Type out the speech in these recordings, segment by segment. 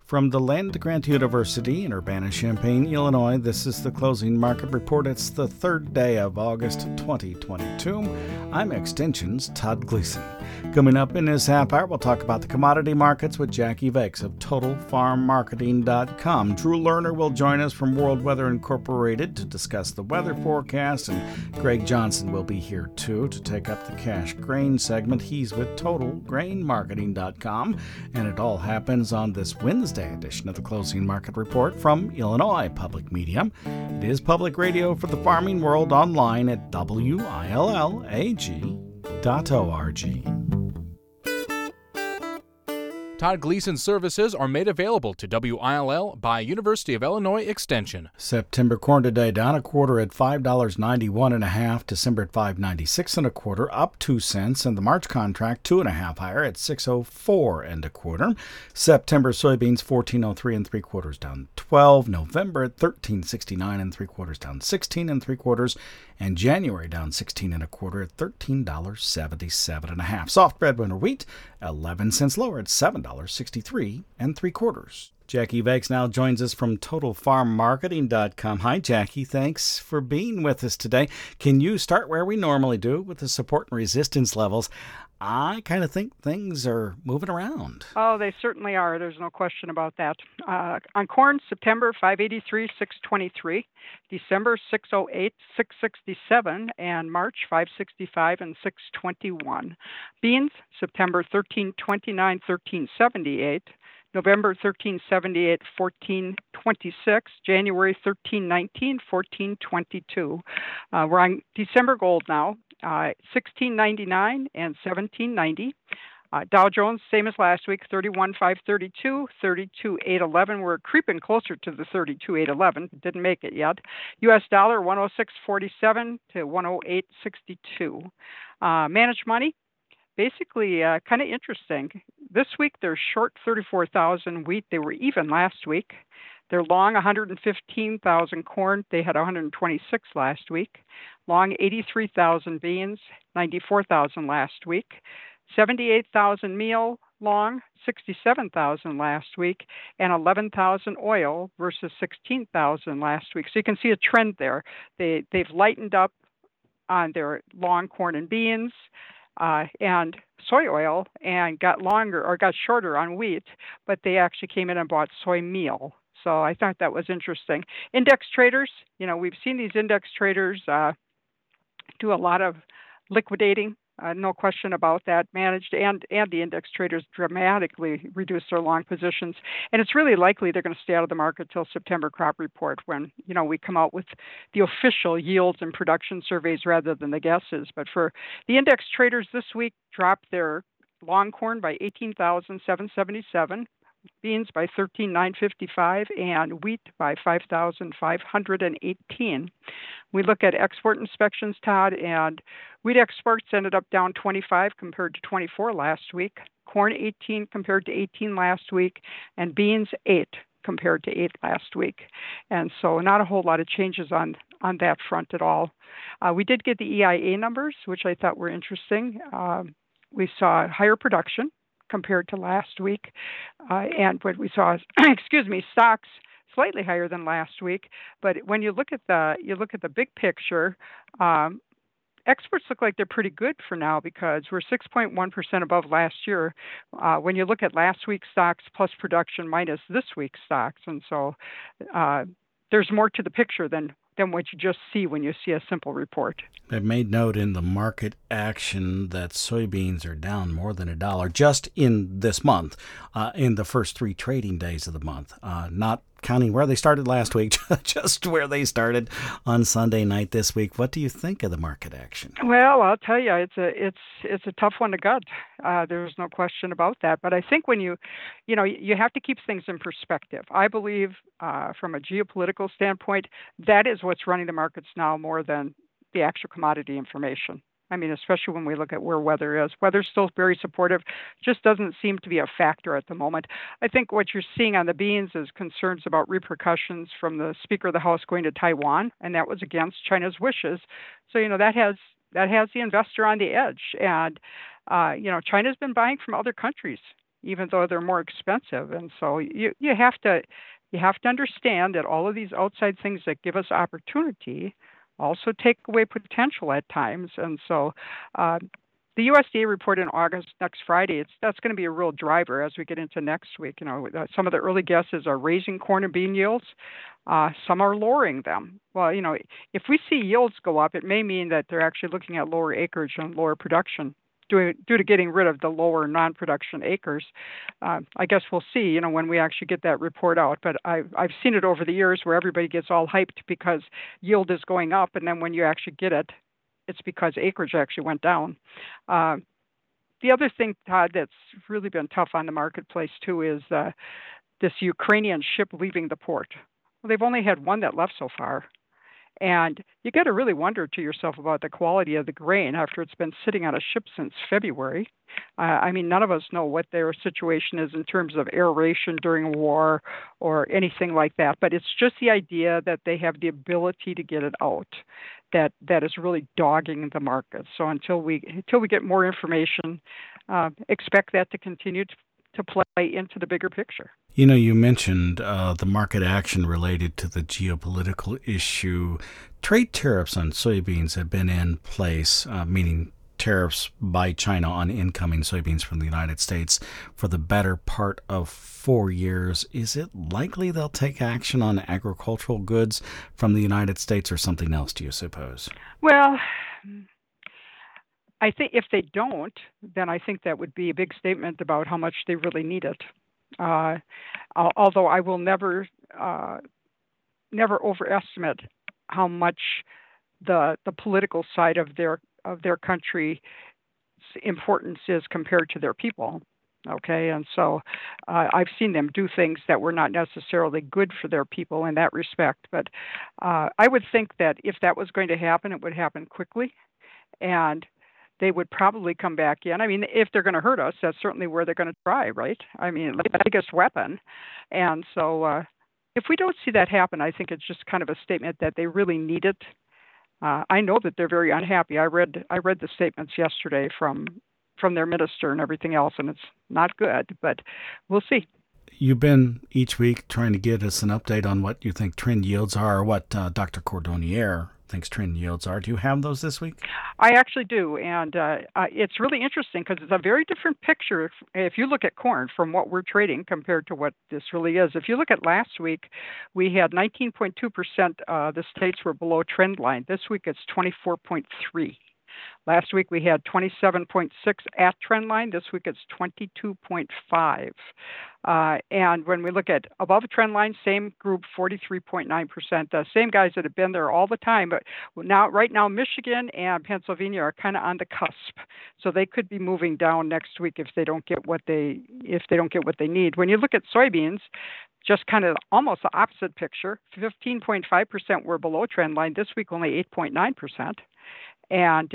From the land-grant University in Urbana-Champaign, Illinois, this is the Closing Market Report. It's the third day of August 2022. I'm Extension's Todd Gleason. Coming up in this half hour, we'll talk about the commodity markets with Jackie Vakes of TotalFarmMarketing.com. Drew Lerner will join us from World Weather Incorporated to discuss the weather forecast, and Greg Johnson will be here too to take up the cash grain segment. He's with TotalGrainMarketing.com, and it all happens on this Wednesday edition of the Closing Market Report from Illinois Public Media. It is public radio for the farming world online at WILLAG.org. Todd Gleason services are made available to WILL by University of Illinois Extension. September corn today down a quarter at $5.91 and a half. December at $5.96 and a quarter, up 2 cents, and the March contract 2.5 higher at $6.04 and a quarter. September soybeans 14.03 and 3/4 down 12. November at 13.69 and 3/4 down 16 and 3/4, and January down 16 and a quarter at $13.77 and a half. Soft breadwinner wheat 11 cents lower at $7.63 and 3/4. Jackie Vakes now joins us from TotalFarmMarketing.com. Hi, Jackie. Thanks for being with us today. Can you start where we normally do with the support and resistance levels? I kind of think things are moving around. Oh, they certainly are. There's no question about that. On corn, September 583, 623, December 608, 667, and March 565 and 621. Beans, September 1329, 1378. November 1378, 1426, January 1319, 1422. We're on December gold now, 1699 and 1790. Dow Jones, same as last week, 31,532, 32,811. We're creeping closer to the 32,811. Didn't make it yet. U.S. dollar, 106.47 to 108.62. Managed money. Basically, kind of interesting. This week, they're short 34,000 wheat. They were even last week. They're long 115,000 corn. They had 126 last week. Long 83,000 beans, 94,000 last week. 78,000 meal long, 67,000 last week, and 11,000 oil versus 16,000 last week. So you can see a trend there. They've lightened up on their long corn and beans. And soy oil, and got shorter on wheat, but they actually came in and bought soy meal. So I thought that was interesting. Index traders, we've seen these index traders do a lot of liquidating. No question about that. Managed and the index traders dramatically reduced their long positions. And it's really likely they're going to stay out of the market till September crop report when, we come out with the official yields and production surveys rather than the guesses. But for the index traders this week, dropped their long corn by 18,777. Beans by 13,955, and wheat by 5,518. We look at export inspections, Todd, and wheat exports ended up down 25 compared to 24 last week. Corn 18 compared to 18 last week, and beans 8 compared to 8 last week. And so not a whole lot of changes on that front at all. We did get the EIA numbers, which I thought were interesting. We saw higher production compared to last week. And what we saw is, stocks slightly higher than last week. But when you look at the big picture, exports look like they're pretty good for now because we're 6.1% above last year. When you look at last week's stocks plus production minus this week's stocks, and so there's more to the picture than what you just see when you see a simple report. They've made note in the market action that soybeans are down more than $1 just in this month, in the first 3 trading days of the month, not counting where they started last week, just where they started on Sunday night this week. What do you think of the market action? Well, I'll tell you, it's a tough one to gut. There's no question about that. But I think when you have to keep things in perspective. I believe from a geopolitical standpoint, that is what's running the markets now more than the actual commodity information. I mean, especially when we look at where weather is. Weather's still very supportive, just doesn't seem to be a factor at the moment. I think what you're seeing on the beans is concerns about repercussions from the Speaker of the House going to Taiwan, and that was against China's wishes. So, that has the investor on the edge. And, China's been buying from other countries even though they're more expensive. And so you have to understand that all of these outside things that give us opportunity also take away potential at times. And so uh, the USDA report in August next Friday, that's going to be a real driver as we get into next week. Some of the early guesses are raising corn and bean yields. Some are lowering them. Well, if we see yields go up, it may mean that they're actually looking at lower acreage and lower production due to getting rid of the lower non-production acres. I guess we'll see, when we actually get that report out. But I've seen it over the years where everybody gets all hyped because yield is going up, and then when you actually get it, it's because acreage actually went down. Uh, the other thing, Todd, that's really been tough on the marketplace too is this Ukrainian ship leaving the port. Well, they've only had one that left so far. And you got to really wonder to yourself about the quality of the grain after it's been sitting on a ship since February. I mean, none of us know what their situation is in terms of aeration during war or anything like that. But it's just the idea that they have the ability to get it out that is really dogging the market. So until we get more information, expect that to continue to play into the bigger picture. You mentioned the market action related to the geopolitical issue. Trade tariffs on soybeans have been in place, meaning tariffs by China on incoming soybeans from the United States for the better part of 4 years. Is it likely they'll take action on agricultural goods from the United States or something else, do you suppose? Well, I think if they don't, then I think that would be a big statement about how much they really need it. Uh, Although I will never overestimate how much the political side of their country's importance is compared to their people. Okay, and so I've seen them do things that were not necessarily good for their people in that respect. But I would think that if that was going to happen, it would happen quickly, and they would probably come back in. I mean, if they're going to hurt us, that's certainly where they're going to try, right? I mean, like the biggest weapon. And so if we don't see that happen, I think it's just kind of a statement that they really need it. I know that they're very unhappy. I read the statements yesterday from their minister and everything else, and it's not good, but we'll see. You've been each week trying to get us an update on what you think trend yields are, or what Dr. Cordonnier thinks trend yields are. Do you have those this week? I actually do, and it's really interesting because it's a very different picture if you look at corn from what we're trading compared to what this really is. If you look at last week, we had 19.2% the states were below trend line. This week it's 24.3. Last week we had 27.6 at trend line. This week it's 22.5. And when we look at above trend line, same group, 43.9%. The same guys that have been there all the time. But right now, Michigan and Pennsylvania are kind of on the cusp. So they could be moving down next week if they don't get what they need. When you look at soybeans, just kind of almost the opposite picture. 15.5% were below trend line. This week only 8.9%. And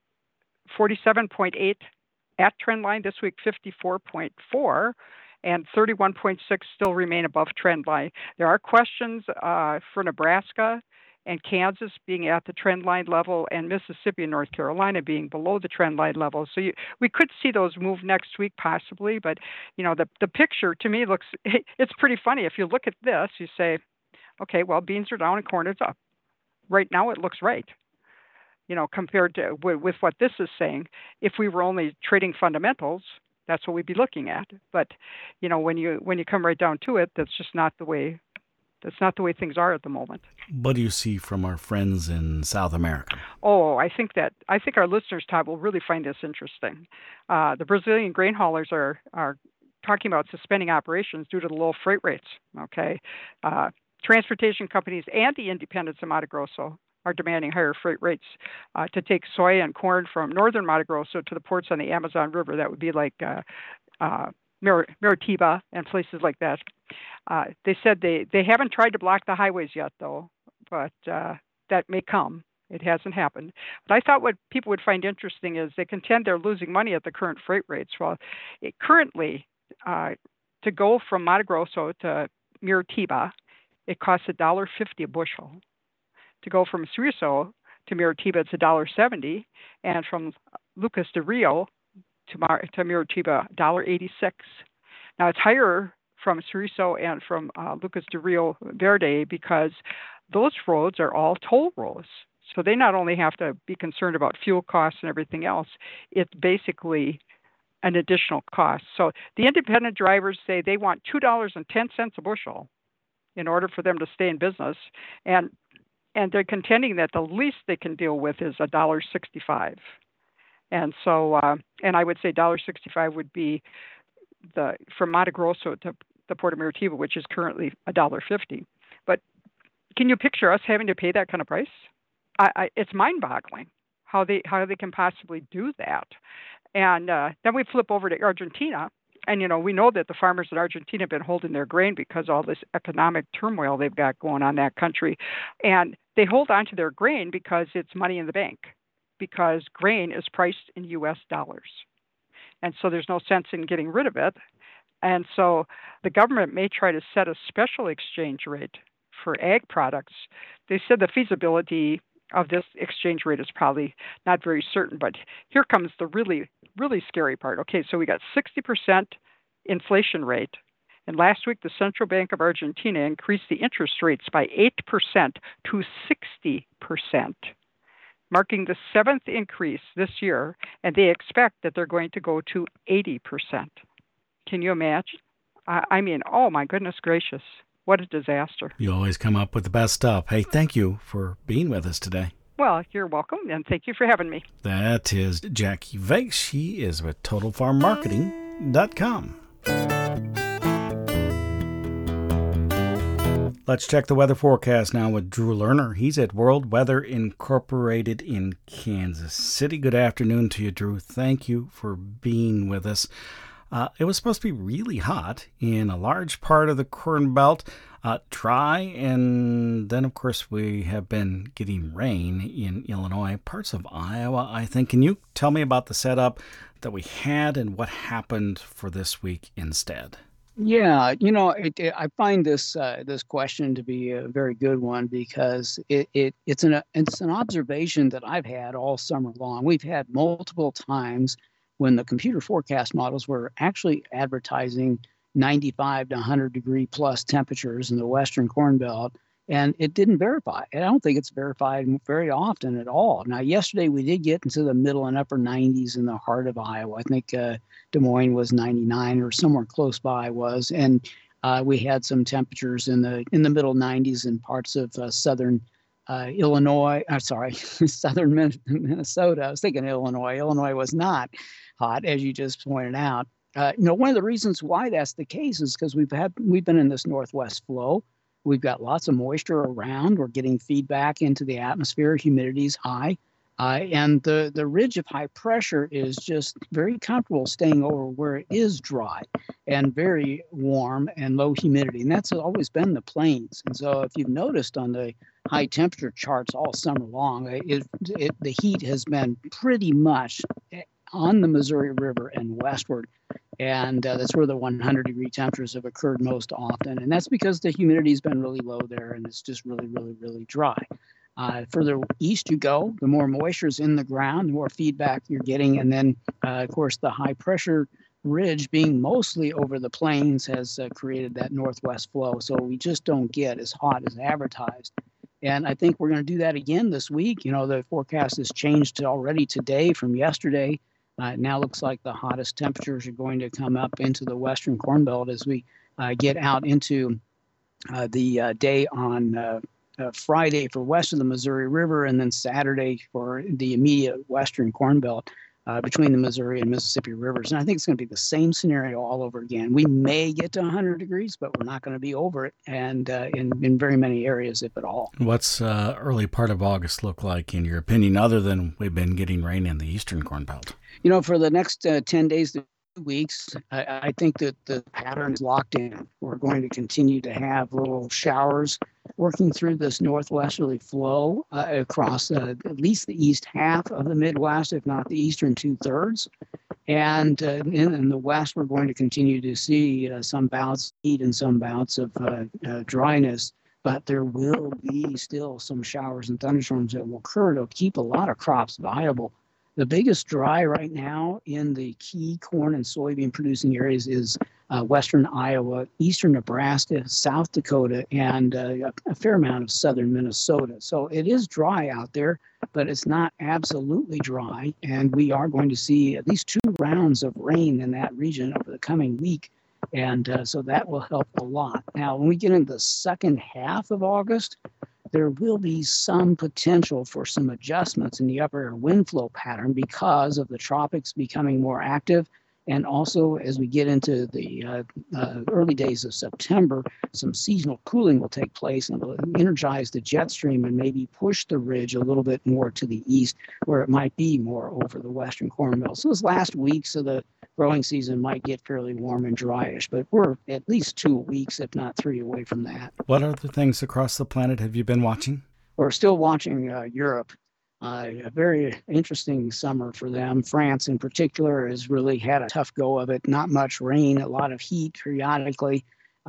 47.8 at trend line. This week, 54.4, and 31.6 still remain above trend line. There are questions for Nebraska and Kansas being at the trend line level, and Mississippi and North Carolina being below the trend line level. So we could see those move next week possibly, but the picture to me it's pretty funny. If you look at this, you say, okay, well, beans are down and corn is up. Right now it looks right. Compared to with what this is saying. If we were only trading fundamentals, that's what we'd be looking at. But when you come right down to it, that's not the way things are at the moment. What do you see from our friends in South America? Oh, I think our listeners, Todd, will really find this interesting. The Brazilian grain haulers are talking about suspending operations due to the low freight rates. Okay, transportation companies and the independents of Mato Grosso are demanding higher freight rates to take soy and corn from northern Mato Grosso to the ports on the Amazon River. That would be like Muritiba and places like that. They said they haven't tried to block the highways yet, though, but that may come. It hasn't happened. But I thought what people would find interesting is they contend they're losing money at the current freight rates. Well, currently, to go from Mato Grosso to Muritiba, it costs $1.50 a bushel. To go from Suizo to Muritiba, it's $1.70, and from Lucas de Rio to Murrieta, $1.86. Now it's higher from Cerizo and from Lucas de Rio Verde because those roads are all toll roads. So they not only have to be concerned about fuel costs and everything else, it's basically an additional cost. So the independent drivers say they want $2.10 a bushel in order for them to stay in business. And they're contending that the least they can deal with is $1.65. And so, and I would say $1.65 would be from Mato Grosso to the Port of Murrieta, which is currently $1.50. But can you picture us having to pay that kind of price? It's mind-boggling how they can possibly do that. And then we flip over to Argentina, and we know that the farmers in Argentina have been holding their grain because all this economic turmoil they've got going on in that country, and they hold on to their grain because it's money in the bank, because grain is priced in U.S. dollars, and so there's no sense in getting rid of it. And so the government may try to set a special exchange rate for ag products. They said the feasibility of this exchange rate is probably not very certain, but here comes the really, really scary part. Okay, so we got 60% inflation rate, and last week the Central Bank of Argentina increased the interest rates by 8% to 60%, marking the 7th increase this year, and they expect that they're going to go to 80%. Can you imagine? I mean, oh my goodness gracious. What a disaster. You always come up with the best stuff. Hey, thank you for being with us today. Well, you're welcome, and thank you for having me. That is Jackie Vakes. She is with TotalFarmMarketing.com. Let's check the weather forecast now with Drew Lerner. He's at World Weather Incorporated in Kansas City. Good afternoon to you, Drew. Thank you for being with us. It was supposed to be really hot in a large part of the Corn Belt, dry, and then, of course, we have been getting rain in Illinois, parts of Iowa, I think. Can you tell me about the setup that we had and what happened for this week instead? Yeah, I find this question to be a very good one because it's an observation that I've had all summer long. We've had multiple times when the computer forecast models were actually advertising 95 to 100 degree plus temperatures in the Western Corn Belt, and it didn't verify. I don't think it's verified very often at all. Now, yesterday we did get into the middle and upper 90s in the heart of Iowa. I think Des Moines was 99 or somewhere close by was, and we had some temperatures in the middle 90s in parts of southern Illinois. Southern Minnesota. I was thinking Illinois. Illinois was not hot, as you just pointed out. One of the reasons why that's the case is because we've been in this northwest flow. We've got lots of moisture around. We're getting feedback into the atmosphere. Humidity's high. And the ridge of high pressure is just very comfortable staying over where it is dry and very warm and low humidity. And that's always been the plains. And so if you've noticed on the high temperature charts all summer long, the heat has been pretty much on the Missouri River and westward. And that's where the 100-degree temperatures have occurred most often. And that's because the humidity has been really low there, and it's just really, really, really dry. Further east you go, the more moisture is in the ground, the more feedback you're getting. And then, of course, the high-pressure ridge being mostly over the plains has created that northwest flow. So we just don't get as hot as advertised. And I think we're going to do that again this week. The forecast has changed already today from yesterday. It now looks like the hottest temperatures are going to come up into the Western Corn Belt as we get out into the day on Friday for west of the Missouri River, and then Saturday for the immediate Western Corn Belt between the Missouri and Mississippi rivers. And I think it's going to be the same scenario all over again. We may get to 100 degrees, but we're not going to be over it, and in very many areas, if at all. What's early part of August look like, in your opinion, other than we've been getting rain in the Eastern Corn Belt? For the next 10 days to 2 weeks, I think that the pattern is locked in. We're going to continue to have little showers working through this northwesterly flow across at least the east half of the Midwest, if not the eastern 2/3. And in the west, we're going to continue to see some bouts of heat and some bouts of dryness. But there will be still some showers and thunderstorms that will occur to keep a lot of crops viable The biggest dry right now in the key corn and soybean producing areas is western Iowa, eastern Nebraska, South Dakota, and a fair amount of southern Minnesota. So it is dry out there, but it's not absolutely dry. And we are going to see at least 2 rounds of rain in that region over the coming week. And so that will help a lot. Now, when we get into the second half of August, there will be some potential for some adjustments in the upper air wind flow pattern because of the tropics becoming more active. And also, as we get into the early days of September, some seasonal cooling will take place and will energize the jet stream and maybe push the ridge a little bit more to the east, where it might be more over the western corn belt. So those last weeks of the growing season might get fairly warm and dryish, but we're at least 2 weeks, if not 3, away from that. What other things across the planet have you been watching? We're still watching Europe. A very interesting summer for them. France, in particular, has really had a tough go of it. Not much rain, a lot of heat periodically,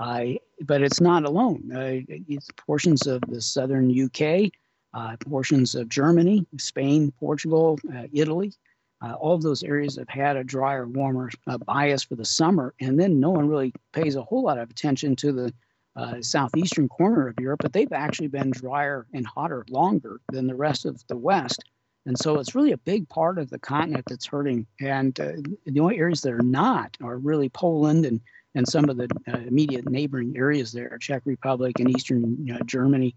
but it's not alone. It's portions of the southern UK, portions of Germany, Spain, Portugal, Italy. All of those areas have had a drier, warmer bias for the summer, and then no one really pays a whole lot of attention to the southeastern corner of Europe, but they've actually been drier and hotter longer than the rest of the West. And so it's really a big part of the continent that's hurting. And the only areas that are not are really Poland and some of the immediate neighboring areas there, Czech Republic and Eastern Germany,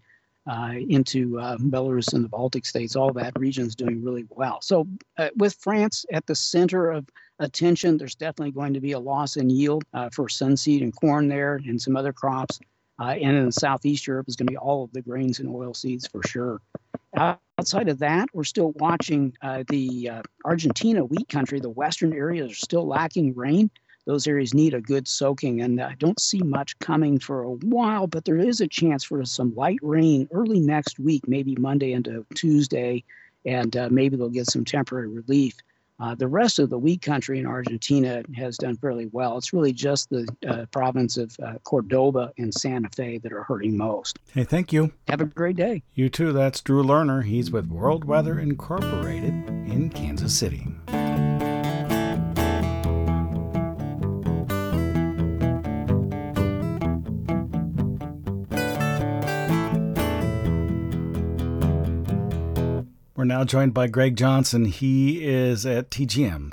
into Belarus and the Baltic states. All that region is doing really well. So with France at the center of attention, there's definitely going to be a loss in yield for sunseed and corn there and some other crops. And in Southeast Europe is going to be all of the grains and oilseeds for sure. Outside of that, we're still watching the Argentina wheat country. The western areas are still lacking rain. Those areas need a good soaking, and I don't see much coming for a while, but there is a chance for some light rain early next week, maybe Monday into Tuesday, and maybe they'll get some temporary relief. The rest of the wheat country in Argentina has done fairly well. It's really just the province of Cordoba and Santa Fe that are hurting most. Hey, thank you. Have a great day. You too. That's Drew Lerner. He's with World Weather Incorporated in Kansas City. We're now joined by Greg Johnson. He is at TGM,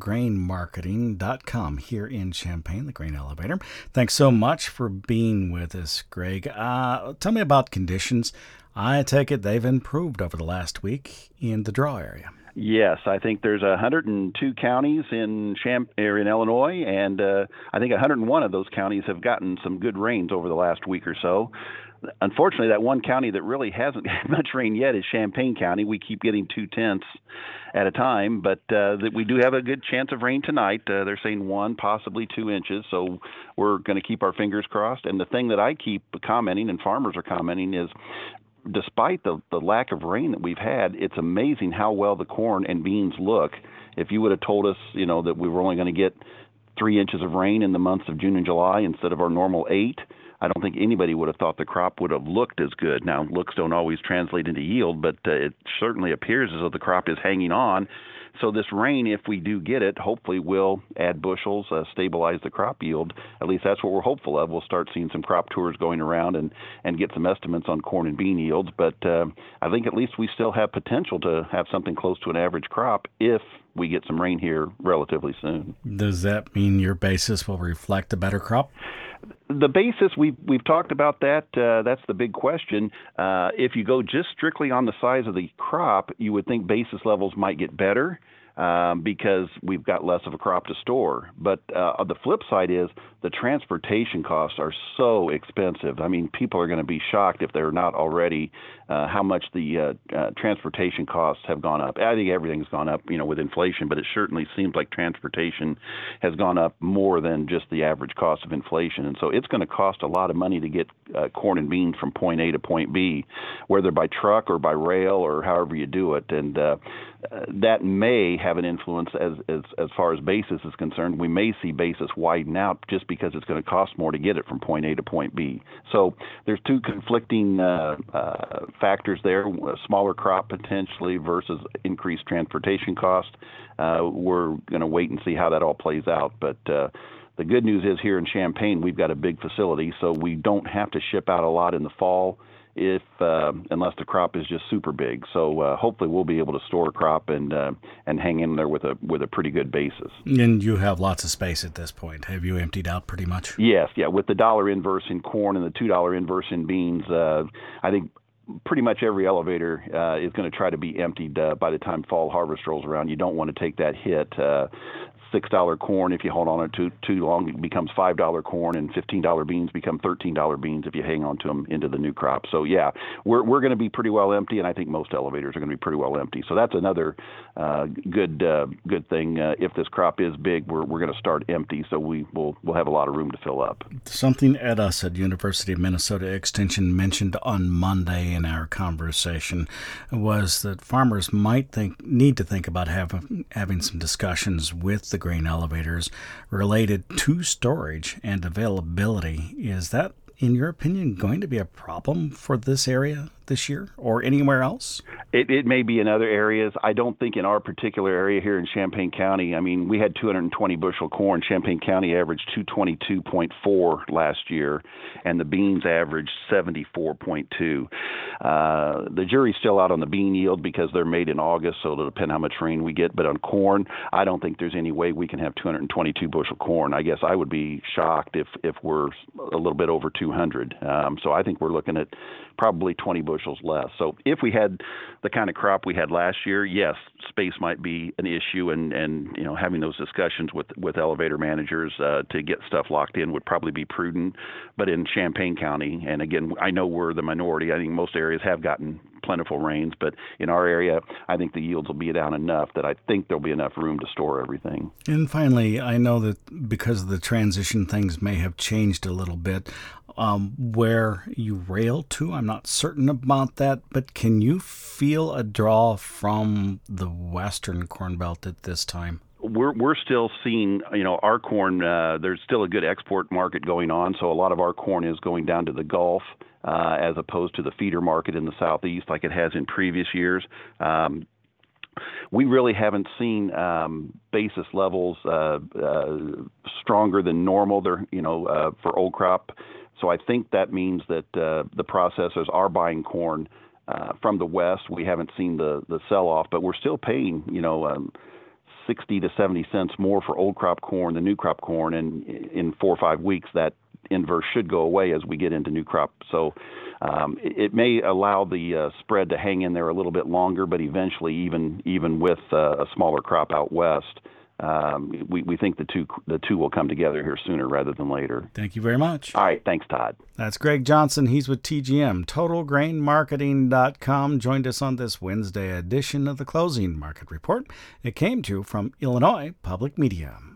TotalGrainMarketing.com here in Champaign, the Grain Elevator. Thanks so much for being with us, Greg. Tell me about conditions. I take it they've improved over the last week in the draw area. Yes, I think there's 102 counties in Illinois, and I think 101 of those counties have gotten some good rains over the last week or so. Unfortunately, that one county that really hasn't had much rain yet is Champaign County. We keep getting 0.2 at a time, but we do have a good chance of rain tonight. They're saying 1, possibly 2 inches, so we're going to keep our fingers crossed. And the thing that I keep commenting, and farmers are commenting, is despite the lack of rain that we've had, it's amazing how well the corn and beans look. If you would have told us, that we were only going to get 3 inches of rain in the months of June and July instead of our normal 8, I don't think anybody would have thought the crop would have looked as good. Now, looks don't always translate into yield, but it certainly appears as though the crop is hanging on. So this rain, if we do get it, hopefully will add bushels, stabilize the crop yield. At least that's what we're hopeful of. We'll start seeing some crop tours going around and get some estimates on corn and bean yields. But I think at least we still have potential to have something close to an average crop if we get some rain here relatively soon. Does that mean your basis will reflect a better crop? The basis, we've talked about that. That's the big question. If you go just strictly on the size of the crop, you would think basis levels might get better because we've got less of a crop to store. But the flip side is the transportation costs are so expensive. I mean, people are going to be shocked if they're not already how much the transportation costs have gone up. I think everything's gone up, with inflation, but it certainly seems like transportation has gone up more than just the average cost of inflation. And so it's going to cost a lot of money to get corn and beans from point A to point B, whether by truck or by rail or however you do it. And that may have an influence as far as basis is concerned. We may see basis widen out just because it's going to cost more to get it from point A to point B. So there's two conflicting factors there: a smaller crop potentially versus increased transportation cost. We're going to wait and see how that all plays out, but. The good news is here in Champaign, we've got a big facility, so we don't have to ship out a lot in the fall unless the crop is just super big. So hopefully we'll be able to store a crop and hang in there with a pretty good basis. And you have lots of space at this point. Have you emptied out pretty much? Yes, yeah. With the $1 inverse in corn and the $2 inverse in beans, I think pretty much every elevator is going to try to be emptied by the time fall harvest rolls around. You don't want to take that hit. $6 corn, if you hold on to it too long, it becomes $5 corn, and $15 beans become $13 beans if you hang on to them into the new crop. So yeah, we're going to be pretty well empty, and I think most elevators are going to be pretty well empty. So that's another good thing. If this crop is big, we're going to start empty, so we'll have a lot of room to fill up. Something Ed Us at University of Minnesota Extension mentioned on Monday in our conversation was that farmers might need to think about having some discussions with the grain elevators related to storage and availability. Is that, in your opinion, going to be a problem for this area this year or anywhere else? It may be in other areas. I don't think in our particular area here in Champaign County. I mean, we had 220 bushel corn. Champaign County averaged 222.4 last year, and the beans averaged 74.2. The jury's still out on the bean yield because they're made in August, so it'll depend how much rain we get. But on corn, I don't think there's any way we can have 222 bushel corn. I guess I would be shocked if we're a little bit over 200. So I think we're looking at probably 20 bushels less. So if we had the kind of crop we had last year, yes, space might be an issue, and having those discussions with elevator managers to get stuff locked in would probably be prudent. But in Champaign County, and again, I know we're the minority. I think most areas have gotten plentiful rains, but in our area, I think the yields will be down enough that I think there'll be enough room to store everything. And finally, I know that because of the transition, things may have changed a little bit. Where you rail to, I'm not certain about that, but can you feel a draw from the western Corn Belt at this time? We're still seeing, our corn, there's still a good export market going on, so a lot of our corn is going down to the Gulf as opposed to the feeder market in the Southeast like it has in previous years. We really haven't seen basis levels stronger than normal there, for old crop. So I think that means that the processors are buying corn from the West. We haven't seen the sell-off, but we're still paying, 60 to 70 cents more for old crop corn than new crop corn. And in 4 or 5 weeks, that inverse should go away as we get into new crop. So it may allow the spread to hang in there a little bit longer, but eventually, even with a smaller crop out west, we think the two will come together here sooner rather than later. Thank you very much. All right. Thanks, Todd. That's Greg Johnson. He's with TGM. TotalGrainMarketing.com joined us on this Wednesday edition of the Closing Market Report. It came to you from Illinois Public Media.